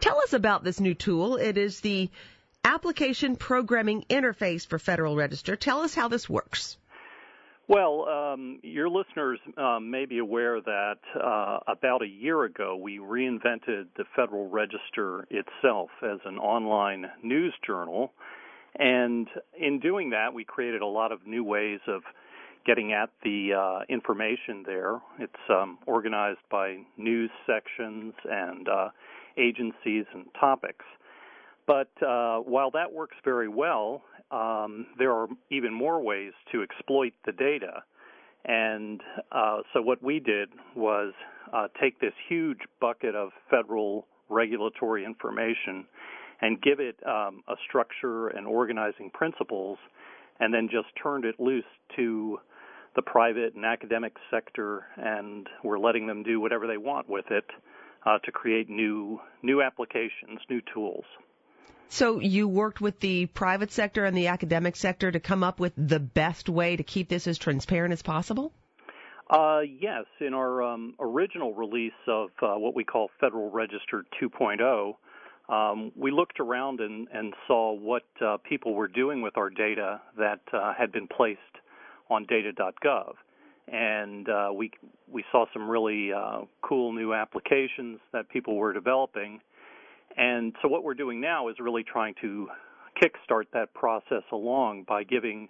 Tell us about this new tool. It is the Application Programming Interface for Federal Register. Tell us how this works. Well, your listeners may be aware that about a year ago we reinvented the Federal Register itself as an online news journal. And in doing that, we created a lot of new ways of getting at the information there. It's organized by news sections and agencies and topics. But while that works very well, there are even more ways to exploit the data. And so what we did was take this huge bucket of federal regulatory information and give it a structure and organizing principles, and then just turned it loose to the private and academic sector, and we're letting them do whatever they want with it to create new applications, new tools. So you worked with the private sector and the academic sector to come up with the best way to keep this as transparent as possible? Yes. In our original release of what we call Federal Register 2.0, we looked around and saw what people were doing with our data that had been placed on data.gov. And we saw some really cool new applications that people were developing. And so what we're doing now is really trying to kickstart that process along by giving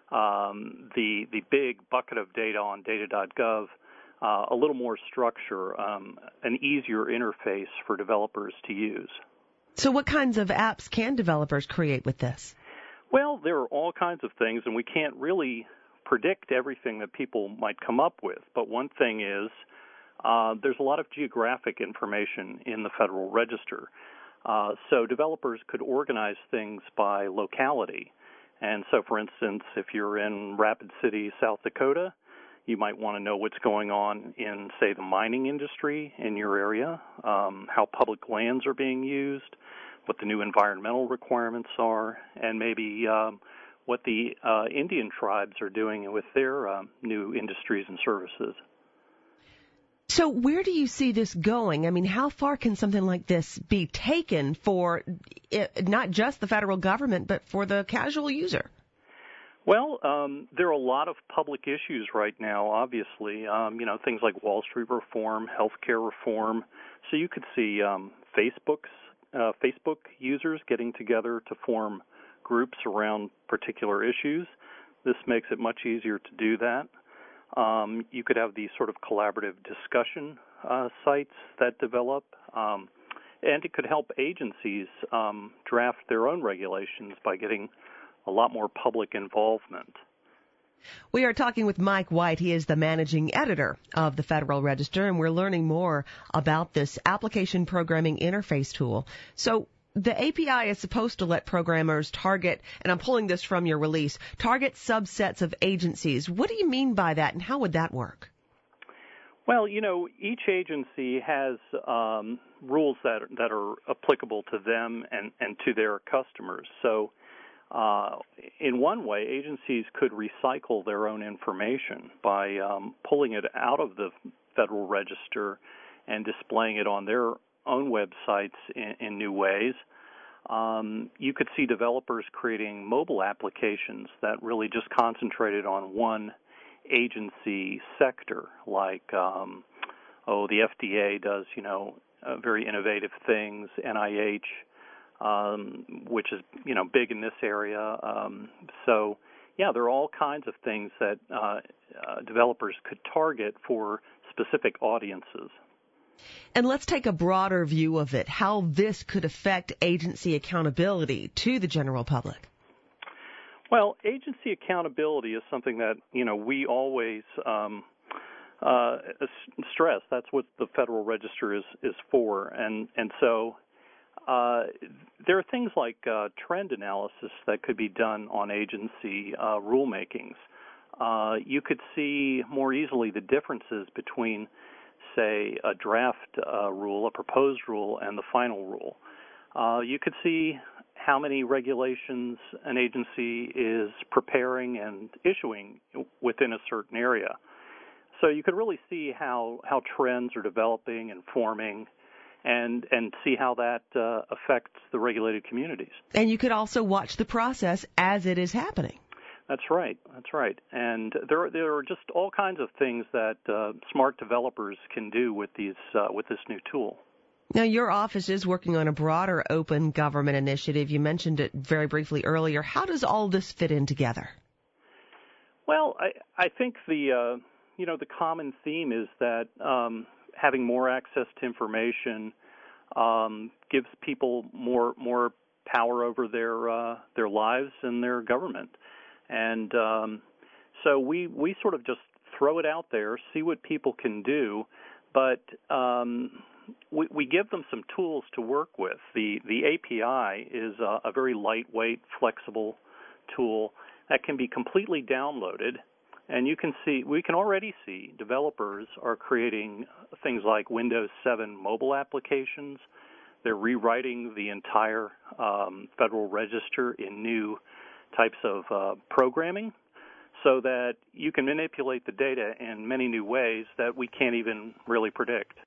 the big bucket of data on data.gov a little more structure, an easier interface for developers to use. So what kinds of apps can developers create with this? Well, there are all kinds of things, and we can't really predict everything that people might come up with. But one thing is there's a lot of geographic information in the Federal Register. So developers could organize things by locality. And so, for instance, if you're in Rapid City, South Dakota, you might want to know what's going on in, say, the mining industry in your area, how public lands are being used, what the new environmental requirements are, and maybe what the Indian tribes are doing with their new industries and services. So where do you see this going? I mean, how far can something like this be taken for not just the federal government, but for the casual user? Well, there are a lot of public issues right now, obviously, things like Wall Street reform, healthcare reform. So you could see Facebook users getting together to form groups around particular issues. This makes it much easier to do that. You could have these sort of collaborative discussion sites that develop, and it could help agencies draft their own regulations by getting a lot more public involvement. We are talking with Mike White. He is the managing editor of the Federal Register, and we're learning more about this application programming interface tool. So the API is supposed to let programmers target, and I'm pulling this from your release, target subsets of agencies. What do you mean by that, and how would that work? Well, each agency has rules that are applicable to them and to their customers. So in one way, agencies could recycle their own information by pulling it out of the Federal Register and displaying it on their own websites in new ways. You could see developers creating mobile applications that really just concentrated on one agency sector, like, the FDA does, very innovative things, NIH, which is, big in this area. There are all kinds of things that developers could target for specific audiences. And let's take a broader view of it, how this could affect agency accountability to the general public. Well, agency accountability is something that, we always stress. That's what the Federal Register is for. And so there are things like trend analysis that could be done on agency rulemakings. You could see more easily the differences between, say, a draft rule, a proposed rule, and the final rule. You could see how many regulations an agency is preparing and issuing within a certain area. So you could really see how trends are developing and forming, and see how that affects the regulated communities. And you could also watch the process as it is happening. That's right. And there are just all kinds of things that smart developers can do with this new tool. Now, your office is working on a broader open government initiative. You mentioned it very briefly earlier. How does all this fit in together? Well, I think the common theme is that having more access to information gives people more power over their lives and their government. And so we sort of just throw it out there, see what people can do, but we give them some tools to work with. The API is a very lightweight, flexible tool that can be completely downloaded, and we can already see developers are creating things like Windows 7 mobile applications. They're rewriting the entire Federal Register in new types of programming so that you can manipulate the data in many new ways that we can't even really predict.